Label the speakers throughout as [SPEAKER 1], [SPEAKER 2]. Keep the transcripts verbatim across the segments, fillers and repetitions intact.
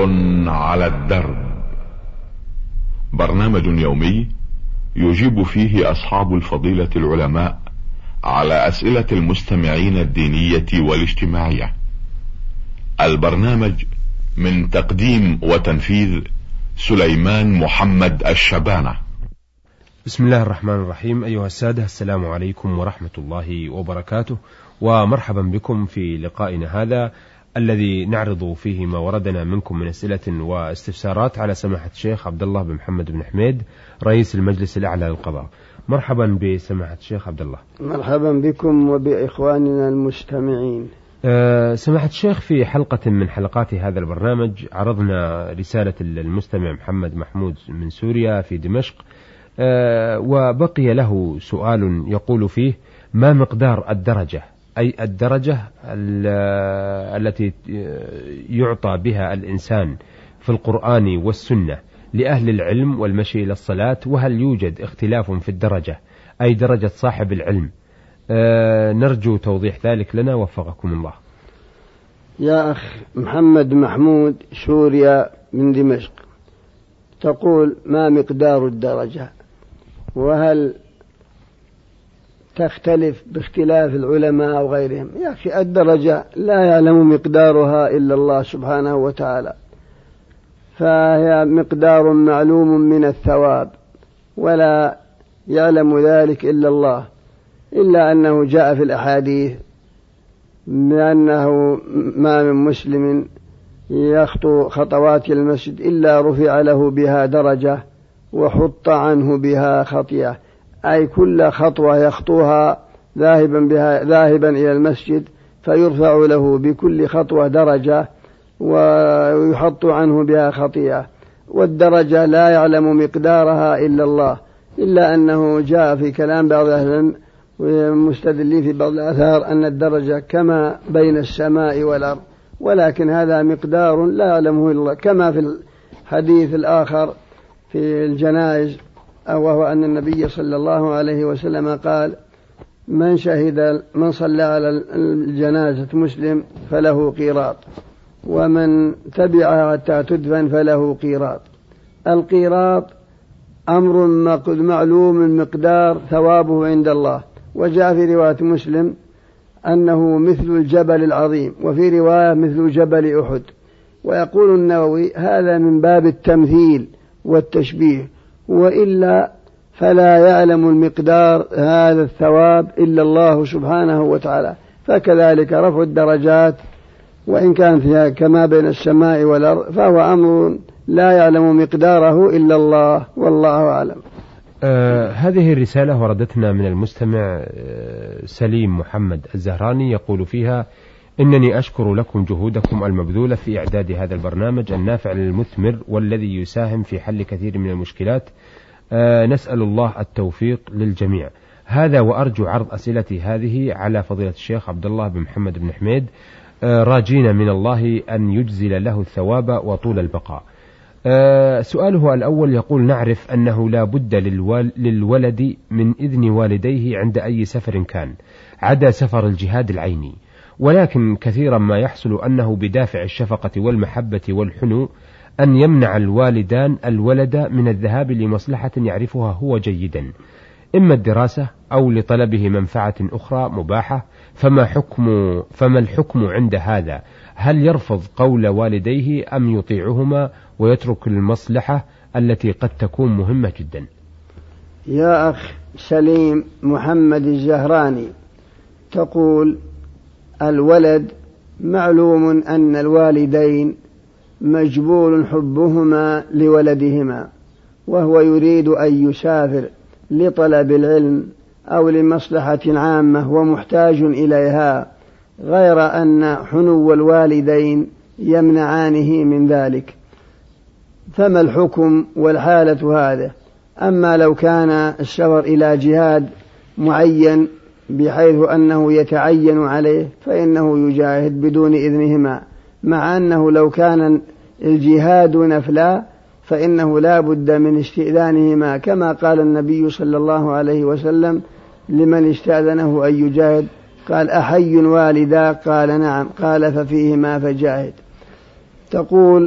[SPEAKER 1] على الدرب، برنامج يومي يجيب فيه أصحاب الفضيلة العلماء على أسئلة المستمعين الدينية والاجتماعية. البرنامج من تقديم وتنفيذ سليمان محمد الشبانة.
[SPEAKER 2] بسم الله الرحمن الرحيم. أيها السادة، السلام عليكم ورحمة الله وبركاته، ومرحبا بكم في لقائنا هذا الذي نعرض فيه ما وردنا منكم من أسئلة واستفسارات على سماحة الشيخ عبد الله بن محمد بن حميد رئيس المجلس الأعلى للقضاء. مرحبا بسماحة الشيخ عبد الله.
[SPEAKER 3] مرحبا بكم وبإخواننا المستمعين.
[SPEAKER 2] أه سماحة الشيخ، في حلقة من حلقات هذا البرنامج عرضنا رسالة المستمع محمد محمود من سوريا في دمشق، أه وبقي له سؤال يقول فيه: ما مقدار الدرجة، أي الدرجة التي يعطى بها الإنسان في القرآن والسنة لأهل العلم والمشي إلى الصلاة، وهل يوجد اختلاف في الدرجة، أي درجة صاحب العلم؟ أه نرجو توضيح ذلك لنا، وفقكم الله.
[SPEAKER 3] يا أخ محمد محمود سوريا من دمشق، تقول ما مقدار الدرجة، وهل تختلف باختلاف العلماء وغيرهم؟ يا أخي الدرجة لا يعلم مقدارها إلا الله سبحانه وتعالى، فهي مقدار معلوم من الثواب ولا يعلم ذلك إلا الله، إلا أنه جاء في الأحاديث بأنه ما من مسلم يخطو خطوات المسجد إلا رفع له بها درجة وحط عنه بها خطيئة، أي كل خطوة يخطوها ذاهبا بها ذاهبا إلى المسجد فيرفع له بكل خطوة درجة ويحط عنه بها خطيئة. والدرجة لا يعلم مقدارها إلا الله، إلا أنه جاء في كلام بعض أهل العلم ومستدلين في بعض الآثار أن الدرجة كما بين السماء والأرض، ولكن هذا مقدار لا يعلمه إلا الله، كما في الحديث الآخر في الجنائز، وهو أن النبي صلى الله عليه وسلم قال: من شهد من صلى على الجنازة مسلم فله قيراط، ومن تبعها حتى تدفن فله قيراط. القيراط أمر معلوم مقدار ثوابه عند الله، وجاء في رواية مسلم أنه مثل الجبل العظيم، وفي رواية مثل جبل أحد. ويقول النووي: هذا من باب التمثيل والتشبيه، وإلا فلا يعلم المقدار هذا الثواب إلا الله سبحانه وتعالى. فكذلك رفع الدرجات وإن كان فيها كما بين السماء والأرض فهو أمر لا يعلم مقداره إلا الله، والله أعلم.
[SPEAKER 2] آه هذه الرسالة وردتنا من المستمع آه سليم محمد الزهراني، يقول فيها: إنني أشكر لكم جهودكم المبذولة في إعداد هذا البرنامج النافع للمثمر والذي يساهم في حل كثير من المشكلات. آه نسأل الله التوفيق للجميع. هذا وأرجو عرض أسئلتي هذه على فضيلة الشيخ عبد الله بن محمد بن حميد، آه راجين من الله أن يجزل له الثواب وطول البقاء. آه سؤاله الأول يقول: نعرف أنه لا بد للوال للولد من إذن والديه عند أي سفر كان عدا سفر الجهاد العيني، ولكن كثيرا ما يحصل أنه بدافع الشفقة والمحبة والحنو أن يمنع الوالدان الولد من الذهاب لمصلحة يعرفها هو جيدا، إما الدراسة أو لطلبه منفعة أخرى مباحة، فما حكم فما الحكم عند هذا؟ هل يرفض قول والديه أم يطيعهما ويترك المصلحة التي قد تكون مهمة جدا؟
[SPEAKER 3] يا أخ سليم محمد الزهراني، تقول: الولد معلوم أن الوالدين مجبول حبهما لولدهما، وهو يريد أن يسافر لطلب العلم أو لمصلحة عامة ومحتاج إليها، غير أن حنو الوالدين يمنعانه من ذلك. فما الحكم والحالة هذا؟ أما لو كان السفر إلى جهاد معين بحيث أنه يتعين عليه فإنه يجاهد بدون إذنهما، مع أنه لو كان الجهاد نفلا فإنه لا بد من استئذانهما، كما قال النبي صلى الله عليه وسلم لمن استأذنه أن يجاهد قال: أحي والدا؟ قال: نعم. قال: ففيهما فجاهد. تقول: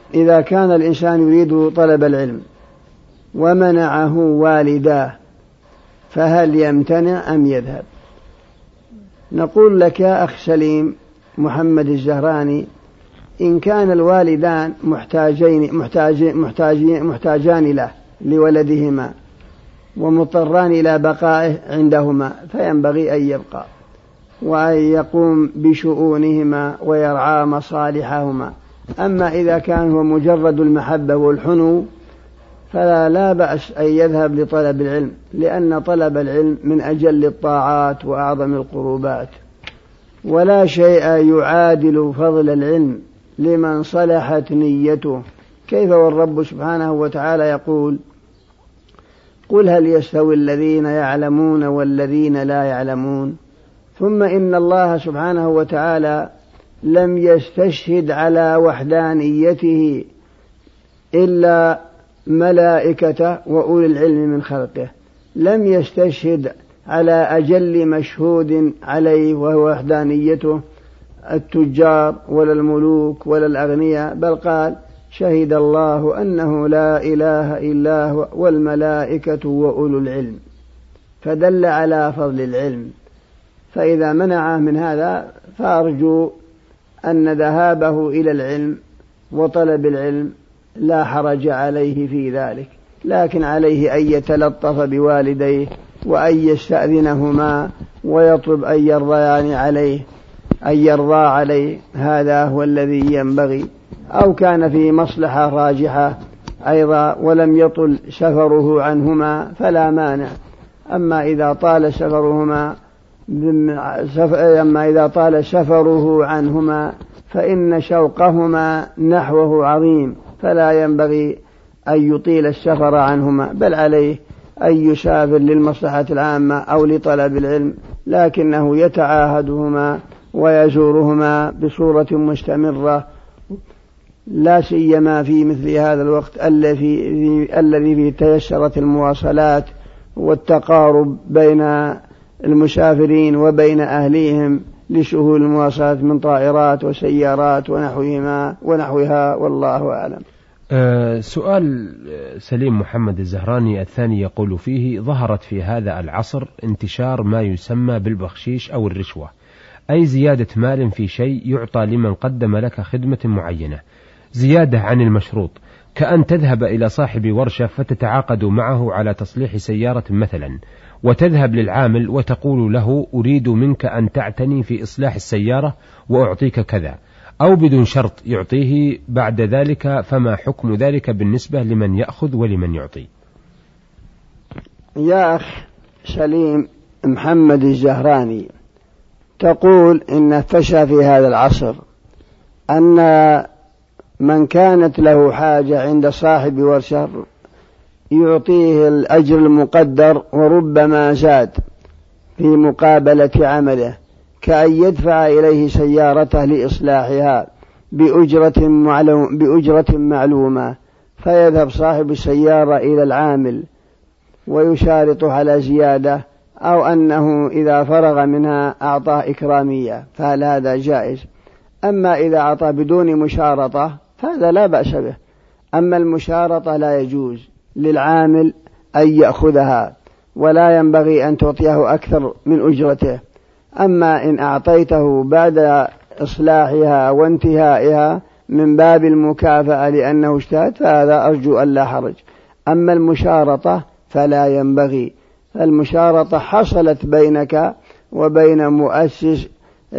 [SPEAKER 3] إذا كان الإنسان يريد طلب العلم ومنعه والداه فهل يمتنع أم يذهب؟ نقول لك يا أخ سليم محمد الزهراني، إن كان الوالدان محتاجين محتاجين محتاجين محتاجان له لولدهما ومضطران إلى بقائه عندهما فينبغي أن يبقى وأن يقوم بشؤونهما ويرعى مصالحهما. أما إذا كان هو مجرد المحبة والحنو فلا لا بأس أن يذهب لطلب العلم، لأن طلب العلم من أجل الطاعات وأعظم القربات، ولا شيء يعادل فضل العلم لمن صلحت نيته. كيف والرب سبحانه وتعالى يقول: قل هل يستوي الذين يعلمون والذين لا يعلمون. ثم إن الله سبحانه وتعالى لم يستشهد على وحدانيته إلا ملائكة وأولي العلم من خلقه، لم يستشهد على أجل مشهود عليه وهو وحدانيته التجار ولا الملوك ولا الأغنياء، بل قال: شهد الله أنه لا إله إلا هو والملائكة وأولو العلم، فدل على فضل العلم. فإذا منعه من هذا فأرجو أن ذهابه إلى العلم وطلب العلم لا حرج عليه في ذلك، لكن عليه أن يتلطف بوالديه وأن يستأذنهما ويطلب أن يرضيان عليه أن يرضى عليه، هذا هو الذي ينبغي. أو كان في مصلحة راجحة أيضا ولم يطل سفره عنهما فلا مانع. أما إذا طال سفرهما أما إذا طال سفره عنهما فإن شوقهما نحوه عظيم، فلا ينبغي أن يطيل السفر عنهما، بل عليه أن يسافر للمصلحة العامة أو لطلب العلم، لكنه يتعاهدهما ويزورهما بصورة مستمرة، لا سيما في مثل هذا الوقت الذي فيه تيسرت المواصلات والتقارب بين المسافرين وبين أهليهم لسهول المواصلات من طائرات وسيارات ونحوهما ونحوها، والله أعلم.
[SPEAKER 2] أه سؤال سليم محمد الزهراني الثاني يقول فيه: ظهرت في هذا العصر انتشار ما يسمى بالبخشيش أو الرشوة، أي زيادة مال في شيء يعطى لمن قدم لك خدمة معينة زيادة عن المشروط، كأن تذهب إلى صاحب ورشة فتتعاقد معه على تصليح سيارة مثلا، وتذهب للعامل وتقول له: أريد منك أن تعتني في إصلاح السيارة وأعطيك كذا، أو بدون شرط يعطيه بعد ذلك، فما حكم ذلك بالنسبة لمن يأخذ ولمن يعطي؟
[SPEAKER 3] يا أخ سليم محمد الزهراني، تقول إن فشى في هذا العصر أن من كانت له حاجة عند صاحب ورشة يعطيه الأجر المقدر وربما زاد في مقابلة عمله، كأن يدفع إليه سيارته لإصلاحها بأجرة معلوم بأجرة معلومة، فيذهب صاحب السيارة إلى العامل ويشارط على زيادة، أو أنه إذا فرغ منها أعطاه إكرامية، فهل هذا جائز؟ أما إذا أعطى بدون مشارطة فهذا لا بأس به. أما المشارطة لا يجوز للعامل أن يأخذها، ولا ينبغي أن تعطيه أكثر من أجرته. أما إن أعطيته بعد إصلاحها وانتهائها من باب المكافأة لأنه اجتهد فهذا أرجو أن لا حرج. أما المشارطة فلا ينبغي، المشارطة حصلت بينك وبين مؤسس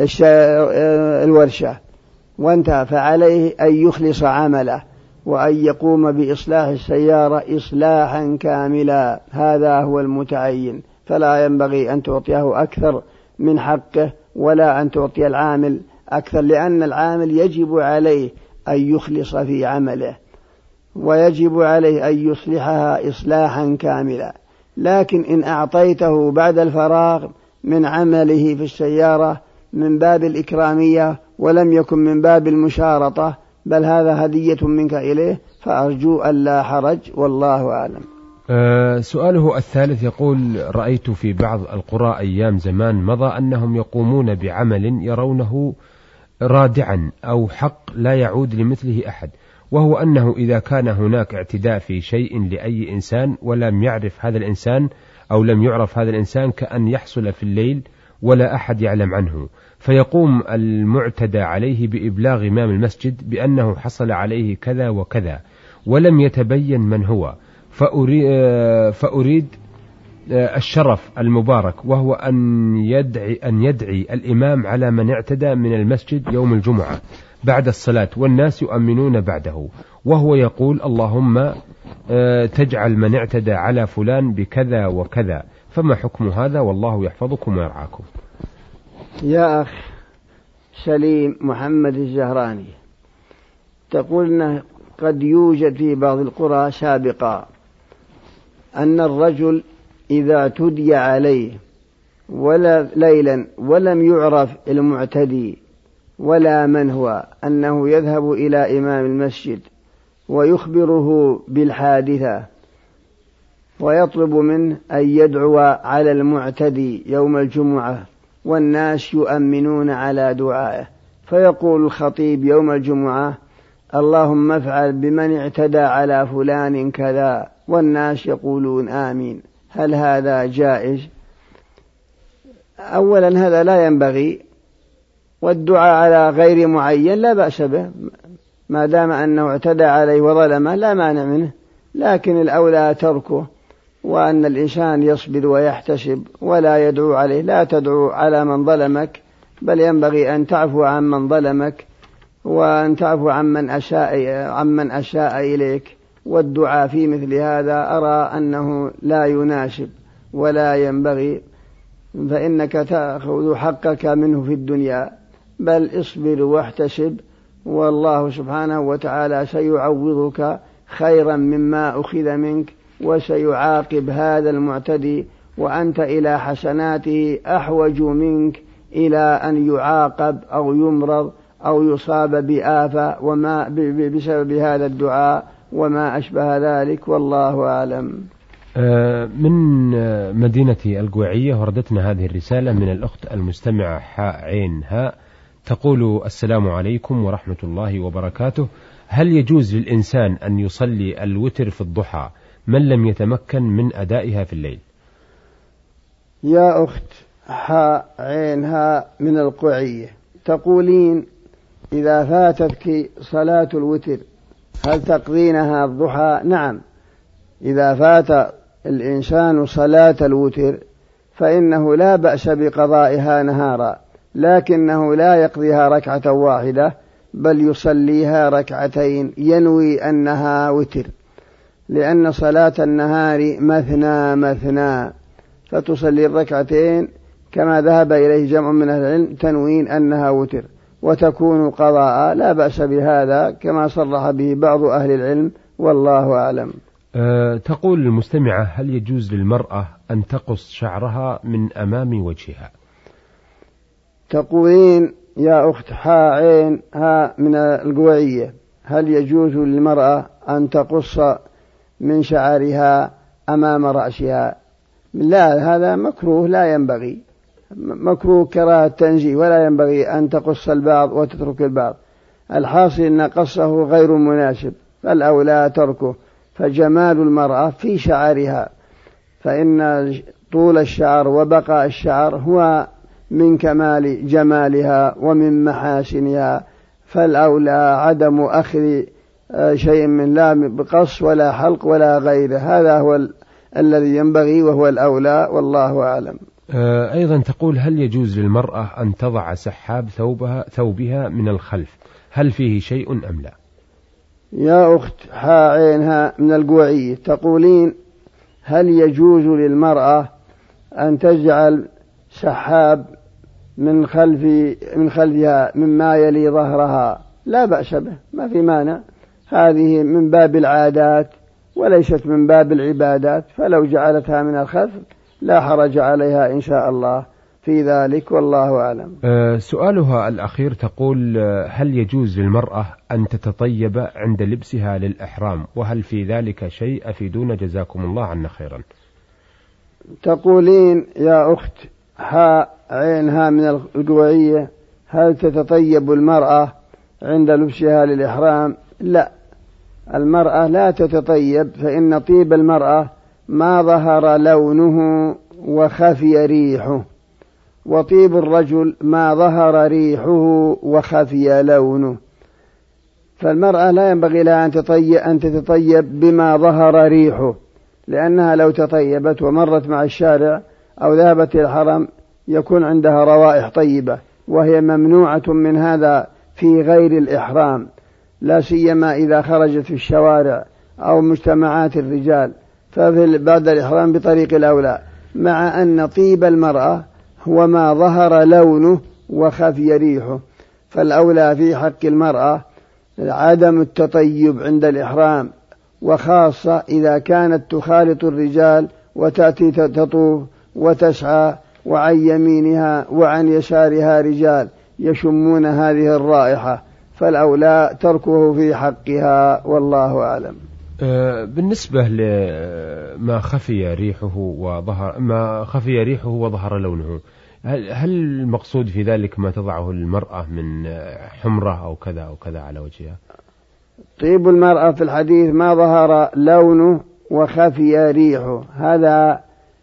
[SPEAKER 3] الورشة وانتهى، فعليه أن يخلص عمله وأن يقوم بإصلاح السيارة إصلاحا كاملا، هذا هو المتعين. فلا ينبغي أن تعطيه أكثر من حقه ولا أن تعطي العامل أكثر، لأن العامل يجب عليه أن يخلص في عمله ويجب عليه أن يصلحها إصلاحا كاملا. لكن إن أعطيته بعد الفراغ من عمله في السيارة من باب الإكرامية ولم يكن من باب المشارطة، بل هذا هدية منك إليه، فأرجو أن لا حرج، والله أعلم.
[SPEAKER 2] أه سؤاله الثالث يقول: رأيت في بعض القرى أيام زمان مضى أنهم يقومون بعمل يرونه رادعا أو حق لا يعود لمثله أحد، وهو أنه إذا كان هناك اعتداء في شيء لأي إنسان ولم يعرف هذا الإنسان أو لم يعرف هذا الإنسان كأن يحصل في الليل ولا أحد يعلم عنه، فيقوم المعتدى عليه بإبلاغ إمام المسجد بأنه حصل عليه كذا وكذا ولم يتبين من هو، فأريد, فأريد الشرف المبارك وهو أن يدعي, أن يدعي الإمام على من اعتدى من المسجد يوم الجمعة بعد الصلاة والناس يؤمنون بعده، وهو يقول اللهم تجعل من اعتدى على فلان بكذا وكذا. فما حكم هذا؟ والله يحفظكم ويرعاكم.
[SPEAKER 3] يا أخ سليم محمد الزهراني، تقول أنه قد يوجد في بعض القرى سابقا أن الرجل إذا اعتدي عليه ولا ليلا ولم يعرف المعتدي ولا من هو أنه يذهب إلى إمام المسجد ويخبره بالحادثة ويطلب منه أن يدعو على المعتدي يوم الجمعة والناس يؤمنون على دعائه، فيقول الخطيب يوم الجمعة اللهم افعل بمن اعتدى على فلان كذا، والناس يقولون آمين. هل هذا جائز؟ أولا هذا لا ينبغي، والدعاء على غير معين لا بأس به ما دام أنه اعتدى عليه وظلمه لا مانع منه، لكن الأولى تركه، وأن الإنسان يصبر ويحتسب ولا يدعو عليه. لا تدعو على من ظلمك، بل ينبغي أن تعفو عن من ظلمك وأن تعفو عن من أساء, عن من أساء إليك. والدعاء في مثل هذا أرى أنه لا يناسب ولا ينبغي، فإنك تأخذ حقك منه في الدنيا، بل اصبر واحتسب، والله سبحانه وتعالى سيعوضك خيرا مما أخذ منك، وسيعاقب هذا المعتدي، وأنت إلى حسناته أحوج منك إلى أن يعاقب أو يمرض أو يصاب بآفة وما بسبب هذا الدعاء وما أشبه ذلك، والله أعلم.
[SPEAKER 2] من مدينة القويعية وردتنا هذه الرسالة من الأخت المستمعة حاء عين هاء، تقول السلام عليكم ورحمة الله وبركاته، هل يجوز للإنسان أن يصلي الوتر في الضحى من لم يتمكن من أدائها في الليل؟
[SPEAKER 3] يا أخت حاء عين هاء من القويعية، تقولين إذا فاتتك صلاة الوتر هل تقضينها الضحى؟ نعم، إذا فات الإنسان صلاة الوتر فإنه لا بأس بقضائها نهارا، لكنه لا يقضيها ركعة واحدة بل يصليها ركعتين ينوي أنها وتر، لأن صلاة النهار مثنى مثنى، فتصلي الركعتين كما ذهب إليه جمع من أهل العلم تنوين أنها وتر وتكون قضاء، لا بأس بهذا كما صرح به بعض أهل العلم، والله أعلم.
[SPEAKER 2] أه تقول المستمعة هل يجوز للمرأة أن تقص شعرها من أمام وجهها؟
[SPEAKER 3] تقولين يا أخت حاء عين ها من القويعية هل يجوز للمرأة أن تقص من شعرها أمام رأسها؟ لا، هذا مكروه لا ينبغي، مكروه كراهة تنزيه، ولا ينبغي أن تقص البعض وتترك البعض. الحاصل أن قصه غير مناسب، فالأولى تركه، فجمال المرأة في شعرها، فإن طول الشعر وبقاء الشعر هو من كمال جمالها ومن محاسنها، فالأولى عدم أخذ شيء من لا بقص ولا حلق ولا غيره، هذا هو ال... الذي ينبغي وهو الأولى، والله أعلم.
[SPEAKER 2] أيضا تقول هل يجوز للمرأة أن تضع سحاب ثوبها, ثوبها من الخلف، هل فيه شيء أم لا؟
[SPEAKER 3] يا أخت حاء عينها من القويعية، تقولين هل يجوز للمرأة أن تجعل سحاب من خلف من خلفها مما يلي ظهرها؟ لا بأس به، ما في مانع، هذه من باب العادات وليست من باب العبادات، فلو جعلتها من الخلف لا حرج عليها إن شاء الله في ذلك، والله أعلم.
[SPEAKER 2] أه سؤالها الأخير تقول هل يجوز للمرأة أن تتطيب عند لبسها للإحرام، وهل في ذلك شيء؟ أفيدونا جزاكم الله عنا خيرا.
[SPEAKER 3] تقولين يا أخت حاء عينها من القويعية هل تتطيب المرأة عند لبسها للإحرام؟ لا، المرأة لا تتطيب، فإن طيب المرأة ما ظهر لونه وخفي ريحه، وطيب الرجل ما ظهر ريحه وخفي لونه. فالمرأة لا ينبغي لها أن تتطيب بما ظهر ريحه، لأنها لو تطيبت ومرت مع الشارع أو ذهبت إلى الحرم يكون عندها روائح طيبة، وهي ممنوعة من هذا في غير الإحرام، لا سيما إذا خرجت في الشوارع أو مجتمعات الرجال، ففي بعد الإحرام بطريق الأولى، مع أن طيب المرأة هو ما ظهر لونه وخفي ريحه. فالأولى في حق المرأة عدم التطيب عند الإحرام، وخاصة إذا كانت تخالط الرجال وتأتي تطوف وتسعى وعن يمينها وعن يسارها رجال يشمون هذه الرائحة، فالأولى تركه في حقها، والله أعلم.
[SPEAKER 2] بالنسبة لما خفي ريحه وظهر ما خفي ريحه وظهر لونه، هل المقصود في ذلك ما تضعه المرأة من حمرة أو كذا أو كذا على وجهها؟
[SPEAKER 3] طيب المرأة في الحديث ما ظهر لونه وخفي ريحه، هذا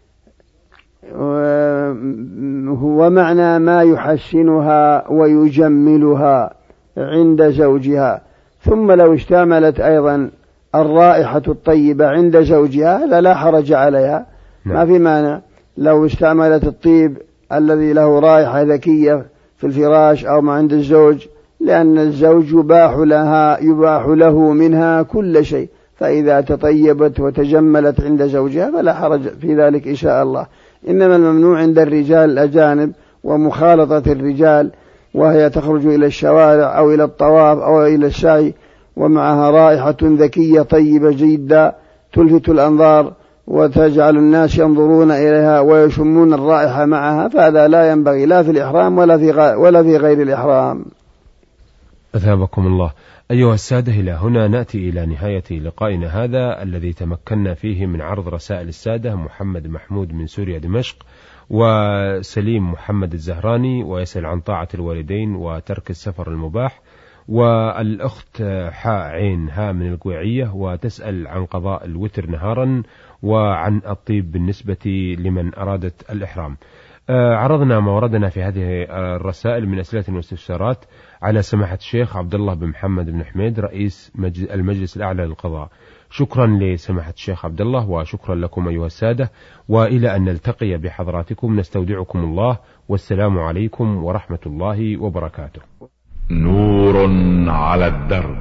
[SPEAKER 3] هو معنى ما يحسنها ويجملها عند زوجها. ثم لو اشتملت أيضا الرائحة الطيبة عند زوجها هذا لا حرج عليها، ما في مانع لو استعملت الطيب الذي له رائحة ذكية في الفراش أو ما عند الزوج، لأن الزوج يباح لها يباح له منها كل شيء، فإذا تطيبت وتجملت عند زوجها فلا حرج في ذلك إن شاء الله. إنما الممنوع عند الرجال الأجانب ومخالطة الرجال، وهي تخرج إلى الشوارع أو إلى الطواف أو إلى السعي ومعها رائحة ذكية طيبة جدا تلفت الأنظار وتجعل الناس ينظرون إليها ويشمون الرائحة معها، فهذا لا ينبغي لا في الإحرام ولا في ولا في غير الإحرام.
[SPEAKER 2] أثابكم الله. أيها السادة، إلى هنا نأتي إلى نهاية لقائنا هذا الذي تمكنا فيه من عرض رسائل السادة محمد محمود من سوريا دمشق، وسليم محمد الزهراني ويسأل عن طاعة الوالدين وترك السفر المباح، والأخت حاء عين ها من القويعية وتسأل عن قضاء الوتر نهارا وعن الطيب بالنسبة لمن أرادت الإحرام. عرضنا ما وردنا في هذه الرسائل من أسئلة واستفسارات على سماحة الشيخ عبد الله بن محمد بن حميد رئيس المجلس الأعلى للقضاء. شكرا لسماحة الشيخ عبد الله، وشكرا لكم أيها السادة، وإلى أن نلتقي بحضراتكم نستودعكم الله، والسلام عليكم ورحمة الله وبركاته.
[SPEAKER 1] نور على الدرب،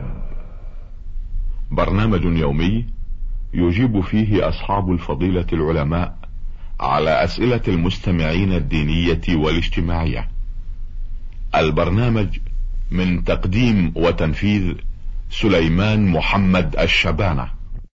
[SPEAKER 1] برنامج يومي يجيب فيه أصحاب الفضيلة العلماء على أسئلة المستمعين الدينية والاجتماعية. البرنامج من تقديم وتنفيذ سليمان محمد الشبانة.